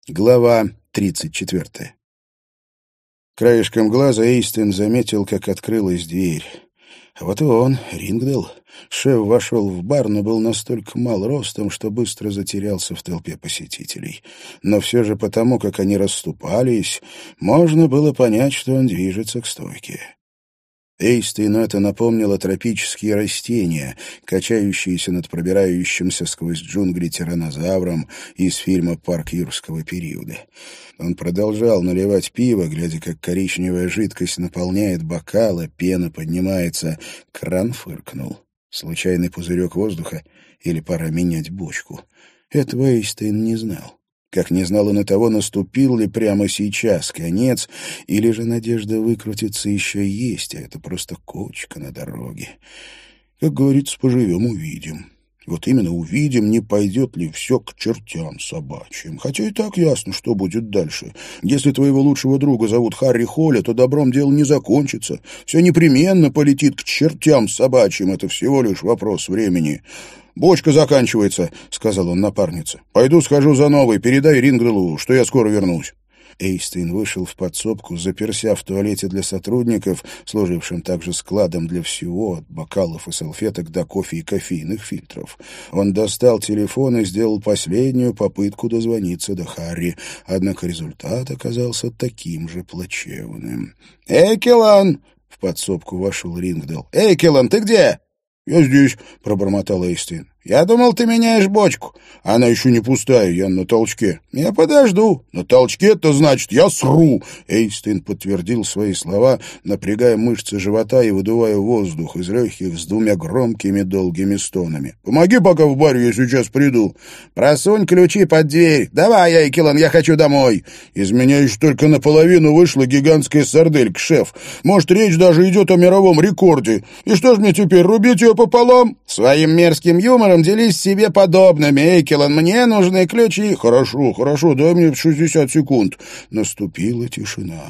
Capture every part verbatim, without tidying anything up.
Глава тридцать четвертая. Краешком глаза Эйстин заметил, как открылась дверь. А вот и он, Рингдал. Шеф вошел в бар, но был настолько мал ростом, что быстро затерялся в толпе посетителей. Но все же потому, как они расступались, можно было понять, что он движется к стойке. Эйстину это напомнило тропические растения, качающиеся над пробирающимся сквозь джунгли тираннозавром из фильма «Парк юрского периода». Он продолжал наливать пиво, глядя, как коричневая жидкость наполняет бокалы, пена поднимается. Кран фыркнул. Случайный пузырек воздуха или пора менять бочку? Этого Эйстин не знал. Как не знал он и того, наступил ли прямо сейчас конец, или же надежда выкрутиться еще есть, а это просто кочка на дороге. Как говорится, поживем — увидим. Вот именно увидим, не пойдет ли все к чертям собачьим. Хотя и так ясно, что будет дальше. Если твоего лучшего друга зовут Харри Холли, то добром дело не закончится. Все непременно полетит к чертям собачьим. Это всего лишь вопрос времени. «Бочка заканчивается», — сказал он напарнице. «Пойду схожу за новой, передай Рингдалу, что я скоро вернусь». Эйстин вышел в подсобку, заперся в туалете для сотрудников, служившим также складом для всего, от бокалов и салфеток до кофе и кофейных фильтров. Он достал телефон и сделал последнюю попытку дозвониться до Харри, однако результат оказался таким же плачевным. «Эй, Келан!» — в подсобку вошел Рингдал. «Эй, Келан, ты где?» «Я здесь», — пробормотал Эйстин. «Я думал, ты меняешь бочку. Она еще не пустая, я на толчке». «Я подожду». «На толчке-то значит, я сру». Эйстин подтвердил свои слова, напрягая мышцы живота и выдувая воздух из легких с двумя громкими долгими стонами. «Помоги пока в баре, я сейчас приду». «Просунь ключи под дверь. Давай, Эйкелан, я хочу домой». «Из меня еще только наполовину вышла гигантская сарделька, шеф. Может, речь даже идет о мировом рекорде. И что ж мне теперь, рубить ее пополам?» «Своим мерзким юмором делись себе подобными, Эйкелан. Мне нужны ключи». «Хорошо, хорошо, дай мне шестьдесят секунд». Наступила тишина.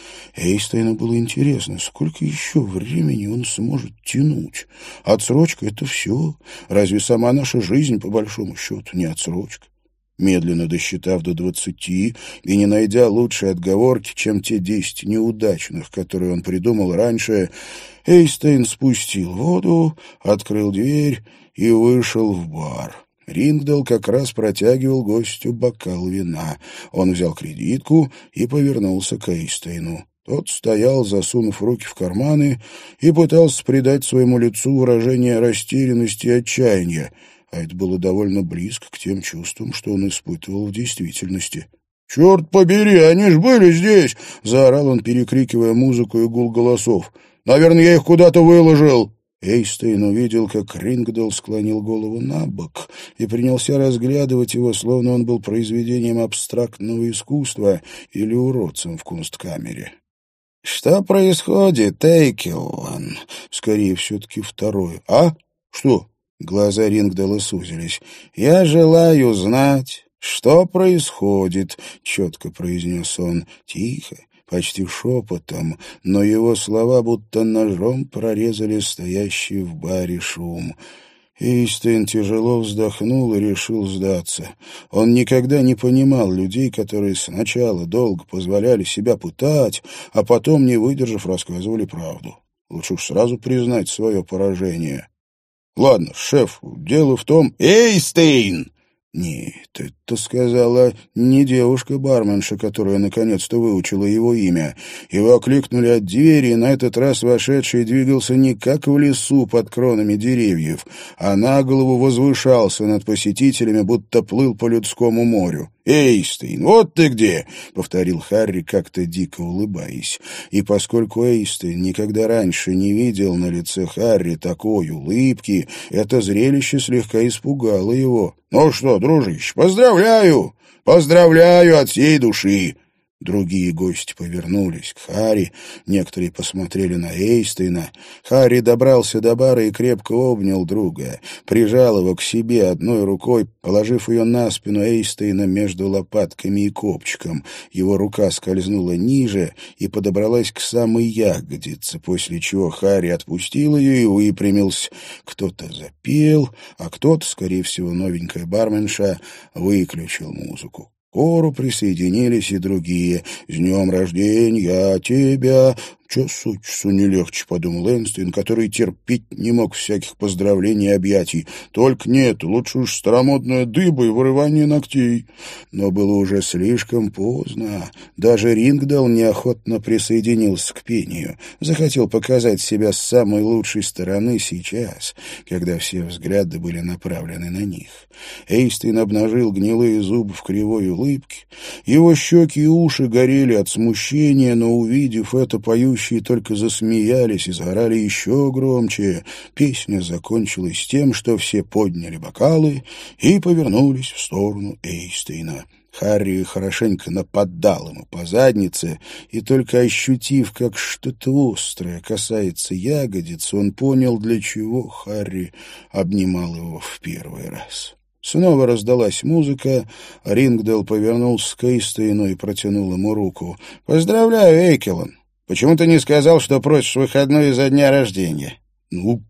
Эйстину было интересно, сколько еще времени он сможет тянуть. Отсрочка — это все. Разве сама наша жизнь, по большому счету, не отсрочка? Медленно досчитав до двадцати и не найдя лучшей отговорки, чем те десять неудачных, которые он придумал раньше, Эйстин спустил воду, открыл дверь и вышел в бар. Рингдал как раз протягивал гостю бокал вина. Он взял кредитку и повернулся к Эйстину. Тот стоял, засунув руки в карманы, и пытался придать своему лицу выражение растерянности и отчаяния, а это было довольно близко к тем чувствам, что он испытывал в действительности. «Черт побери, они ж были здесь!» — заорал он, перекрикивая музыку и гул голосов. «Наверное, я их куда-то выложил». Эйстин увидел, как Рингдал склонил голову на бок и принялся разглядывать его, словно он был произведением абстрактного искусства или уродцем в кунсткамере. «Что происходит, Эйкелан?» «Скорее, все-таки второе». «А? Что?» Глаза Рингдала сузились. «Я желаю знать, что происходит», — четко произнес он, тихо, почти шепотом, но его слова будто ножом прорезали стоящий в баре шум. Эйстин тяжело вздохнул и решил сдаться. Он никогда не понимал людей, которые сначала долго позволяли себя пытать, а потом, не выдержав, рассказывали правду. Лучше уж сразу признать свое поражение. «Ладно, шеф, дело в том...» «Эйстин!» Нет, это сказала не девушка-барменша, которая наконец-то выучила его имя. Его окликнули от двери, и на этот раз вошедший двигался не как в лесу под кронами деревьев, а на голову возвышался над посетителями, будто плыл по людскому морю. «Эйстин, вот ты где!» — повторил Харри, как-то дико улыбаясь. И поскольку Эйстин никогда раньше не видел на лице Харри такой улыбки, это зрелище слегка испугало его. «Ну что, дружище, поздравляю! Поздравляю от всей души!» Другие гости повернулись к Харри, некоторые посмотрели на Эйстина. Харри добрался до бара и крепко обнял друга, прижал его к себе одной рукой, положив ее на спину Эйстина между лопатками и копчиком. Его рука скользнула ниже и подобралась к самой ягодице, после чего Харри отпустил ее и выпрямился. Кто-то запел, а кто-то, скорее всего, новенькая барменша, выключил музыку. К хору присоединились и другие. «С днем рождения тебя!» «Час от часу не легче», — подумал Эйнштейн, который терпеть не мог всяких поздравлений и объятий. «Только нет, лучше уж старомодная дыба и вырывание ногтей». Но было уже слишком поздно. Даже Рингдал неохотно присоединился к пению. Захотел показать себя с самой лучшей стороны сейчас, когда все взгляды были направлены на них. Эйнштейн обнажил гнилые зубы в кривой улыбке. Его щеки и уши горели от смущения, но, увидев это, поющие только засмеялись и заорали еще громче. Песня закончилась тем, что все подняли бокалы и повернулись в сторону Эйнштейна. Харри хорошенько нападал ему по заднице, и только ощутив, как что-то острое касается ягодиц, он понял, для чего Харри обнимал его в первый раз. Снова раздалась музыка, Рингдал повернулся к Эйнштейну и протянул ему руку. «Поздравляю, Эйкелон! Почему ты не сказал, что просишь выходной из-за дня рождения?» «Ну,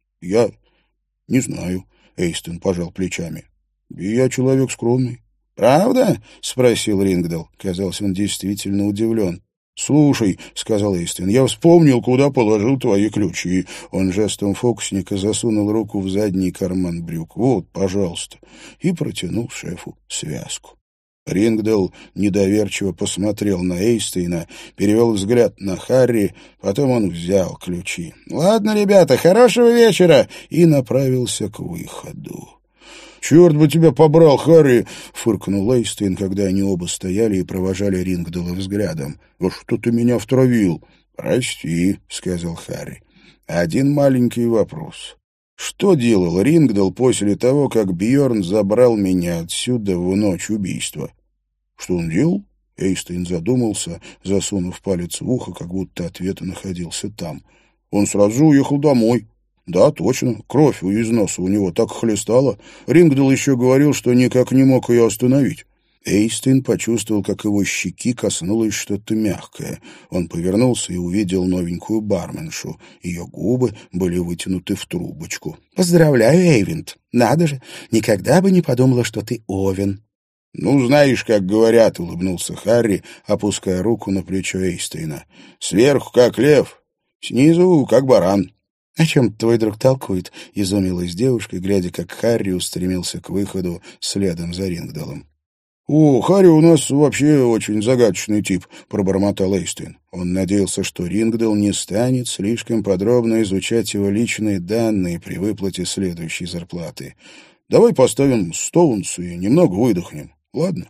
я не знаю», — Эйнштейн пожал плечами. «Я человек скромный». «Правда?» — спросил Рингдал. Казалось, он действительно удивлен. «Слушай», — сказал Эйнштейн, — «я вспомнил, куда положил твои ключи». Он жестом фокусника засунул руку в задний карман брюк. «Вот, пожалуйста», и протянул шефу связку. Рингдал недоверчиво посмотрел на Эйнштейна, перевел взгляд на Харри, потом он взял ключи. «Ладно, ребята, хорошего вечера!» и направился к выходу. «Черт бы тебя побрал, Харри!» — фыркнул Эйнштейн, когда они оба стояли и провожали Рингдала взглядом. «Во что ты меня втравил?» «Прости», — сказал Харри. «Один маленький вопрос. Что делал Рингдал после того, как Бьорн забрал меня отсюда в ночь убийства?» «Что он делал?» Эйнштейн задумался, засунув палец в ухо, как будто ответ находился там. «Он сразу уехал домой». «Да, точно. Кровь из носа у него так хлестала. Рингдал еще говорил, что никак не мог ее остановить». Эйнштейн почувствовал, как его щеки коснулось что-то мягкое. Он повернулся и увидел новенькую барменшу. Ее губы были вытянуты в трубочку. «Поздравляю, Эйвинд. Надо же, никогда бы не подумала, что ты Овен». «Ну, знаешь, как говорят», — улыбнулся Харри, опуская руку на плечо Эйнштейна. «Сверху, как лев, снизу, как баран». «О чем твой друг толкует?» — изумилась девушка, глядя, как Харри устремился к выходу следом за Рингдалом. «О, Харри у нас вообще очень загадочный тип», — пробормотал Эйнштейн. Он надеялся, что Рингдал не станет слишком подробно изучать его личные данные при выплате следующей зарплаты. «Давай поставим Стоунс и немного выдохнем, ладно?»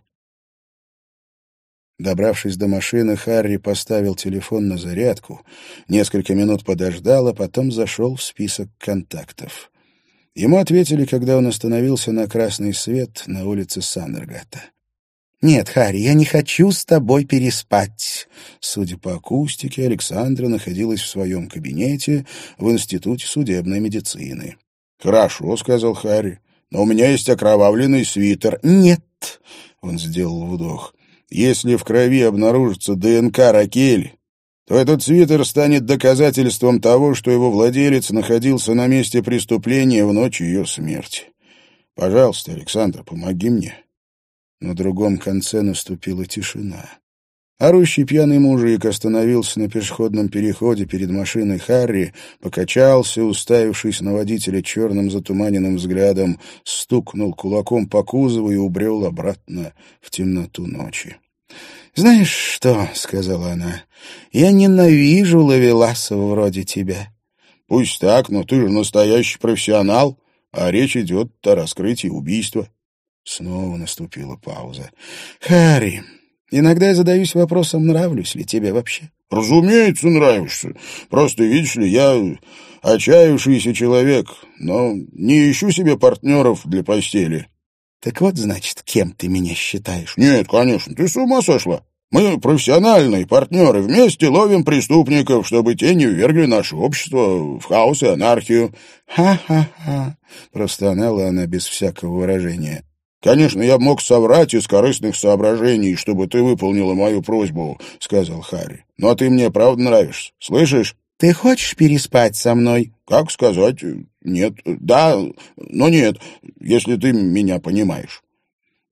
Добравшись до машины, Харри поставил телефон на зарядку, несколько минут подождал, а потом зашел в список контактов. Ему ответили, когда он остановился на красный свет на улице Сандергата. «Нет, Харри, я не хочу с тобой переспать». Судя по акустике, Александра находилась в своем кабинете в Институте судебной медицины. «Хорошо», — сказал Харри, — «но у меня есть окровавленный свитер». «Нет», — он сделал вдох. «Если в крови обнаружится ДНК Ракель, то этот свитер станет доказательством того, что его владелец находился на месте преступления в ночь ее смерти. Пожалуйста, Александр, помоги мне». На другом конце наступила тишина. Орущий пьяный мужик остановился на пешеходном переходе перед машиной Харри, покачался, уставившись на водителя черным затуманенным взглядом, стукнул кулаком по кузову и убрел обратно в темноту ночи. «Знаешь что?» — сказала она. «Я ненавижу ловеласов вроде тебя». «Пусть так, но ты же настоящий профессионал, а речь идет о раскрытии убийства». Снова наступила пауза. «Харри, иногда я задаюсь вопросом, нравлюсь ли тебе вообще?» «Разумеется, нравишься. Просто, видишь ли, я отчаявшийся человек, но не ищу себе партнеров для постели». «Так вот, значит, кем ты меня считаешь?» «Нет, конечно, ты с ума сошла. Мы профессиональные партнеры, вместе ловим преступников, чтобы те не ввергли наше общество в хаос и анархию». «Ха-ха-ха», — простонала она без всякого выражения. «Конечно, я мог соврать из корыстных соображений, чтобы ты выполнила мою просьбу», — сказал Харри. «Но ты мне правда нравишься, слышишь?» «Ты хочешь переспать со мной?» «Как сказать? Нет. Да, но нет, если ты меня понимаешь».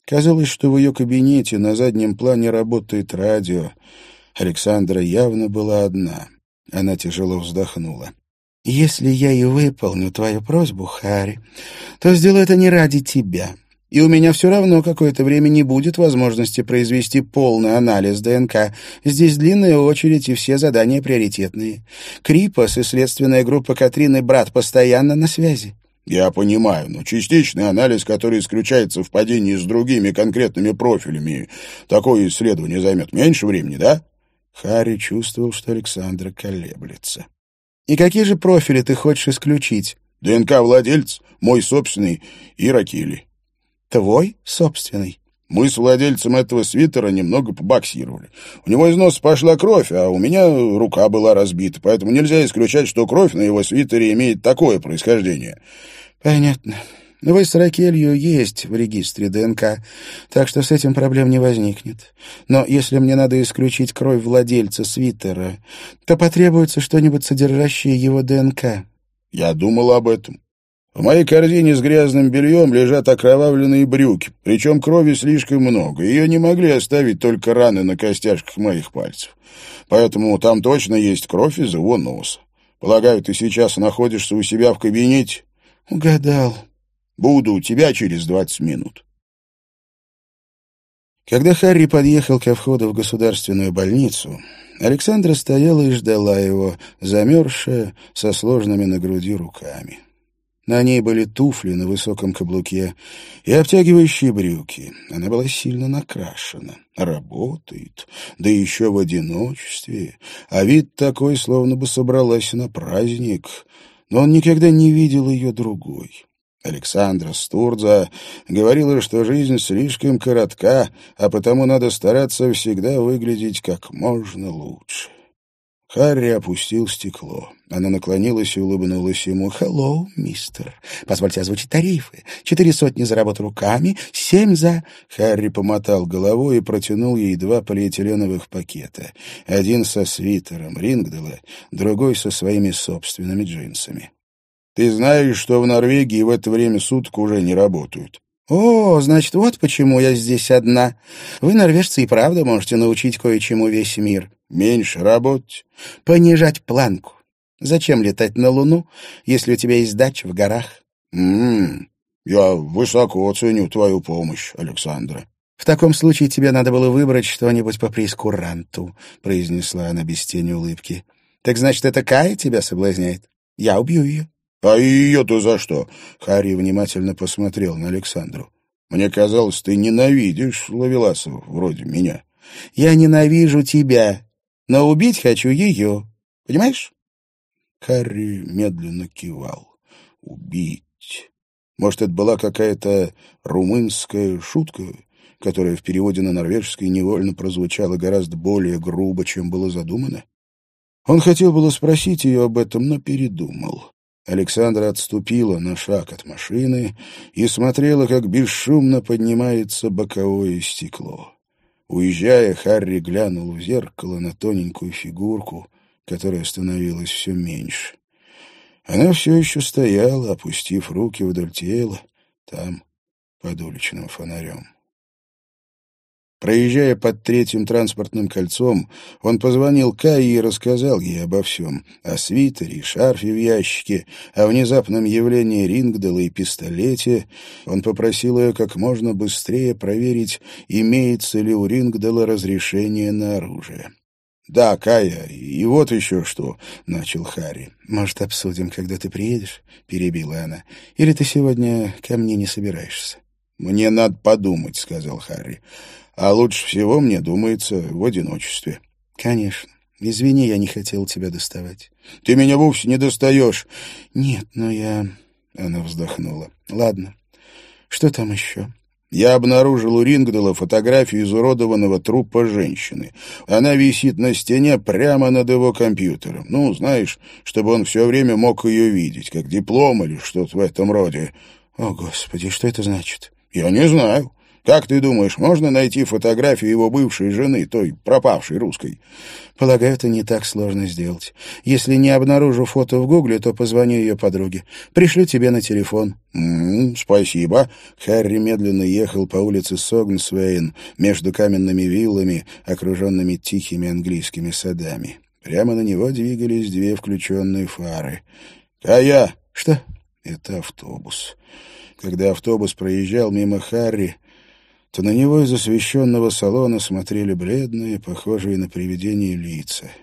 Казалось, что в ее кабинете на заднем плане работает радио. Александра явно была одна. Она тяжело вздохнула. «Если я и выполню твою просьбу, Харри, то сделаю это не ради тебя. И у меня все равно какое-то время не будет возможности произвести полный анализ ДНК. Здесь длинная очередь, и все задания приоритетные. Крипос и следственная группа Катрины брат постоянно на связи». «Я понимаю, но частичный анализ, который исключает совпадение с другими конкретными профилями, такое исследование займет меньше времени, да?» Харри чувствовал, что Александра колеблется. «И какие же профили ты хочешь исключить?» «ДНК-владелец, мой собственный и Ракили». «Твой собственный?» «Мы с владельцем этого свитера немного побоксировали. У него из носа пошла кровь, а у меня рука была разбита, поэтому нельзя исключать, что кровь на его свитере имеет такое происхождение». «Понятно. Вы с Ракелью есть в регистре ДНК, так что с этим проблем не возникнет. Но если мне надо исключить кровь владельца свитера, то потребуется что-нибудь, содержащее его ДНК». «Я думал об этом. В моей корзине с грязным бельем лежат окровавленные брюки, причем крови слишком много, ее не могли оставить только раны на костяшках моих пальцев. Поэтому там точно есть кровь из его носа. Полагаю, ты сейчас находишься у себя в кабинете?» «Угадал. Буду у тебя через двадцать минут». Когда Харри подъехал ко входу в государственную больницу, Александра стояла и ждала его, замерзшая, со сложными на груди руками. На ней были туфли на высоком каблуке и обтягивающие брюки. Она была сильно накрашена. Работает, да еще в одиночестве. А вид такой, словно бы собралась на праздник. Но он никогда не видел ее другой. Александра Стурдза говорила, что жизнь слишком коротка, а потому надо стараться всегда выглядеть как можно лучше. Харри опустил стекло. Она наклонилась и улыбнулась ему. «Хеллоу, мистер. Позвольте озвучить тарифы. Четыре сотни за работу руками, семь за...» Харри помотал головой и протянул ей два полиэтиленовых пакета. Один со свитером Рингдела, другой со своими собственными джинсами. «Ты знаешь, что в Норвегии в это время суток уже не работают?» «О, значит, вот почему я здесь одна. Вы, норвежцы, и правда можете научить кое-чему весь мир». «Меньше работать». «Понижать планку. Зачем летать на Луну, если у тебя есть дача в горах?» «М-м, я высоко ценю твою помощь, Александра». «В таком случае тебе надо было выбрать что-нибудь по прейскуранту», — произнесла она без тени улыбки. «Так значит, это Кая тебя соблазняет? Я убью ее». «А ее-то за что?» Харри внимательно посмотрел на Александру. «Мне казалось, ты ненавидишь ловеласов вроде меня». «Я ненавижу тебя, но убить хочу ее. Понимаешь?» Харри медленно кивал. «Убить». Может, это была какая-то румынская шутка, которая в переводе на норвежский невольно прозвучала гораздо более грубо, чем было задумано? Он хотел было спросить ее об этом, но передумал. Александра отступила на шаг от машины и смотрела, как бесшумно поднимается боковое стекло. Уезжая, Харри глянул в зеркало на тоненькую фигурку, которая становилась все меньше. Она все еще стояла, опустив руки вдоль тела, там, под уличным фонарем. Проезжая под третьим транспортным кольцом, он позвонил Кае и рассказал ей обо всем. О свитере и шарфе в ящике, о внезапном явлении Рингдела и пистолете. Он попросил ее как можно быстрее проверить, имеется ли у Рингдела разрешение на оружие. «Да, Кая, и вот еще что», — начал Харри. «Может, обсудим, когда ты приедешь?» — перебила она. «Или ты сегодня ко мне не собираешься?» «Мне надо подумать», — сказал Харри. «А лучше всего, мне думается, в одиночестве». «Конечно. Извини, я не хотел тебя доставать». «Ты меня вовсе не достаешь». «Нет, но я...» — она вздохнула. «Ладно. Что там еще?» «Я обнаружил у Рингдела фотографию изуродованного трупа женщины. Она висит на стене прямо над его компьютером. Ну, знаешь, чтобы он все время мог ее видеть, как диплом или что-то в этом роде». «О, Господи, что это значит?» «Я не знаю. Как ты думаешь, можно найти фотографию его бывшей жены, той пропавшей русской? Полагаю, это не так сложно сделать. Если не обнаружу фото в Гугле, то позвоню ее подруге. Пришлю тебе на телефон. М-м, спасибо. Харри медленно ехал по улице Согнсвейн между каменными виллами, окруженными тихими английскими садами. Прямо на него двигались две включенные фары. «Кая!» «Что?» «Это автобус». Когда автобус проезжал мимо Харри, то на него из освещенного салона смотрели бледные, похожие на привидения лица.